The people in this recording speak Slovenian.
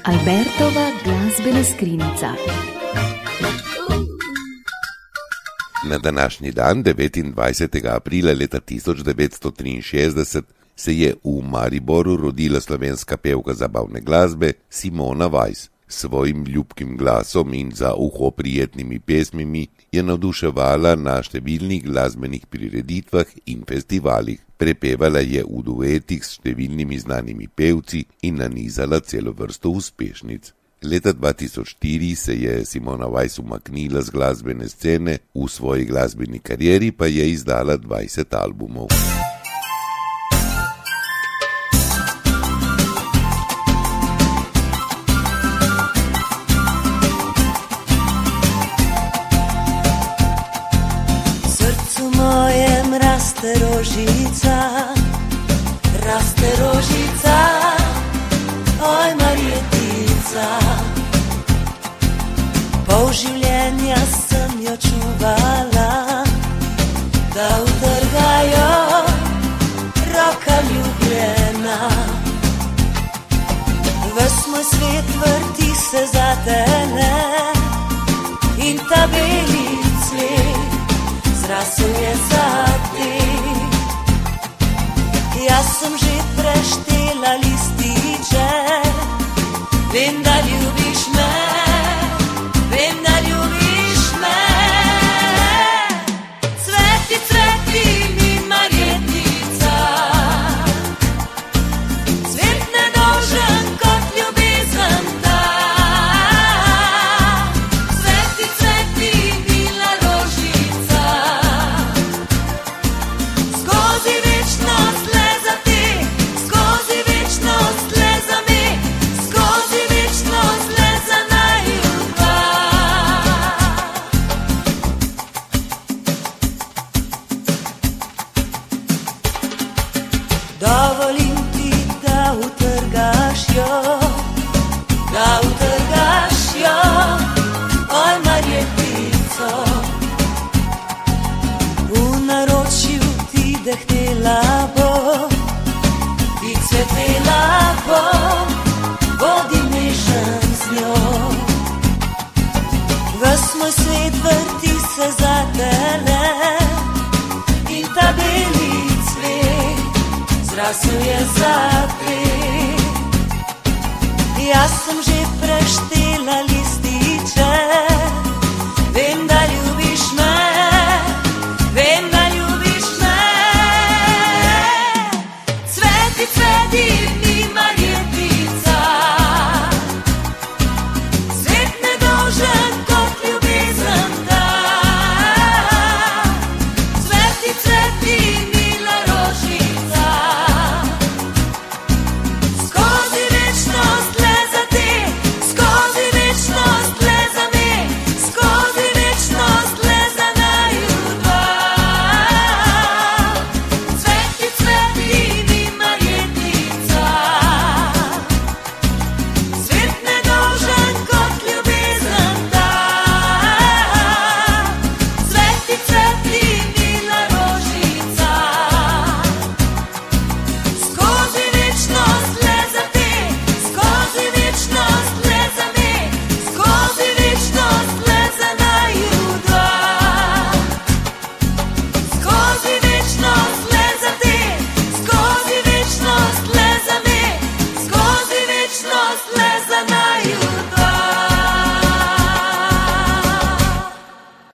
Albertova glasbena skrinjica. Na današnji dan, 29. aprila leta 1963, se je v Mariboru rodila slovenska pevka zabavne glasbe Simona Weiss. S svojim ljubkim glasom in za uho prijetnimi pesmimi je navduševala na številnih glasbenih prireditvah in festivalih. Prepevala je v duetih s številnimi znanimi pevci in nanizala celo vrsto uspešnic. Leta 2004 se je Simona Weiss umaknila z glasbene scene, v svoji glasbeni karieri pa je izdala 20 albumov. Raste rožica, oj Marjetica. Pol življenja sem jo čuvala, da utrgajo roka ljubljena. Ves moj svet vrti se za tele in ta beli cvet zrasel je za te. Jaz sem že preštela lističe, vem, da ljubiš me, vem, da ljubiš me. Cveti, cveti mi Marjetica, cvet nedolžen kot ljubezen ta. Cveti, cveti mila rožica, skozi večnost dovolim ti, da utrgaš jo, oj Marjetico. V naročju ti dehtela bo, ti cvetela bo, bodi nežen z njo. Ves moj svet vrti se za tele in ta beli zrasel je za te. Jaz sem že preštela